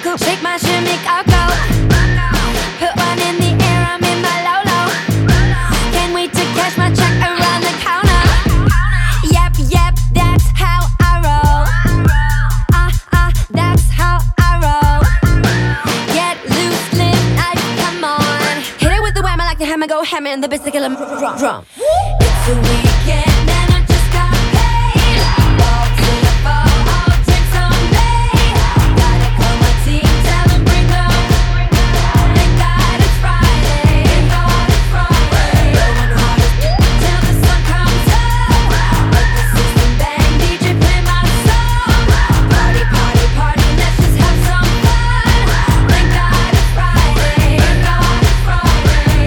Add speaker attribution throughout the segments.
Speaker 1: cool, shake my shimmy coco. Put one in the air, I'm in my Lolo. Can't wait to cash my check around the counter. Yep, yep, that's how I roll. That's how I roll. Get loose, live life, come on. Hit it with the wham, I like the hammer, go hammer in the biscuit drum. It's a weekend and I just got paid. Ball to the ball, all drinks on me. Gotta call my team, tell them bring them. Thank God it's Friday. Thank God it's Friday. Going hard till the sun comes up. Let the system bang, DJ play my song. Party, party, party, let's just have some fun. Thank God it's Friday. Thank God it's Friday.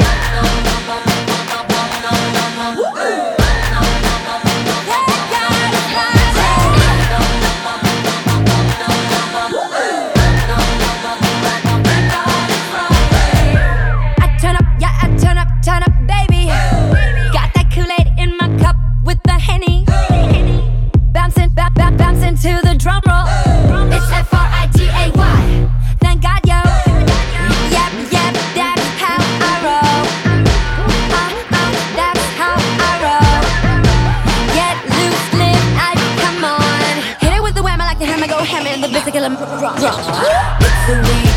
Speaker 1: Turn up, baby. Got that Kool-Aid in my cup with the Henny. Bouncing to the drum roll. It's F-R-I-T-A-Y. Thank God, yo. Yep, yep, that's how I roll. That's how I roll. Get loose, live life, come on. Hit it with the wham, I like the hammer, go hammer in the biscuit drum. It's the weekend.